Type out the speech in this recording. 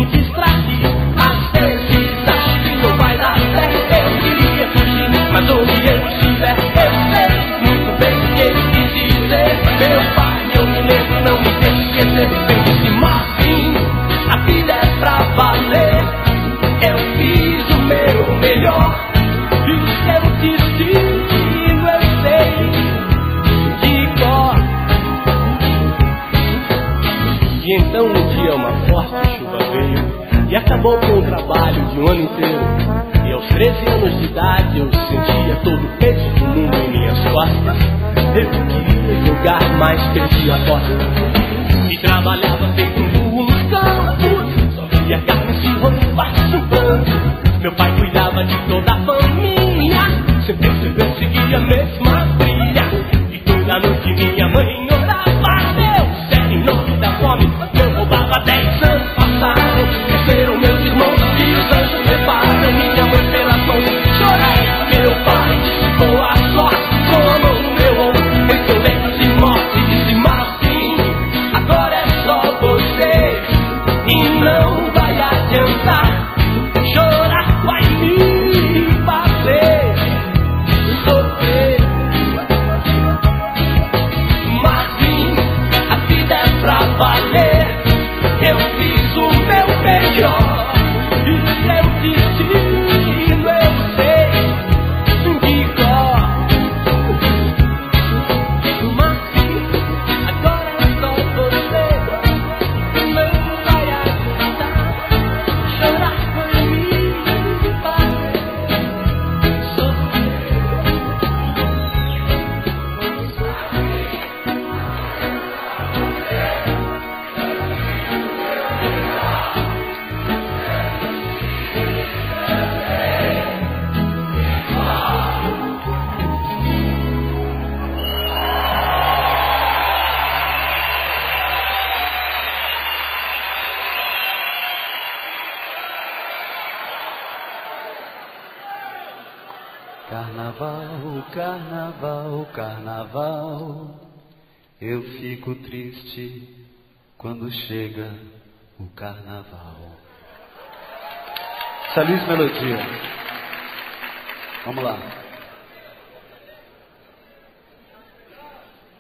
me distrair. Às vezes acho que não vai dar certo. Eu queria fugir, mas onde eu estiver, eu sei muito bem o que ele quis dizer. Meu pai, eu me lembro, não me deixe esquecer. Pense, Marvin, a vida é pra valer. Eu fiz o meu melhor e o seu destino eu sei de cor. E então um dia uma forte chuva veio e acabou com o trabalho de um ano inteiro. E aos 13 anos de idade eu sentia todo o peso do mundo em minhas costas. Eu queria jogar, mas perdi a porta. E trabalhava feito um burro no campo, só via carne se roubar chupando. Meu pai cuidava de toda a família, sempre eu seguia a mesma trilha. E toda noite minha mãe orava, Deus, em nome da fome. Eu roubava 10 anos passaram, cresceram meus irmãos e os anjos preparam minha mãe pela mão. Chorei, meu pai disse boa sorte, com a mão no meu ombro, em seu leito de morte disse Marvin, agora é só você e não vai adiantar. Chorar vai me fazer sofrer. Marvin, a vida é pra valer. Eu fiz o meu melhor e o seu destino eu sei de cor. Marvin, agora é só você, não vai adiantar. Chorar vai me fazer sofrer. Carnaval, carnaval, carnaval, eu fico triste quando chega o carnaval. Feliz melodia. Vamos lá.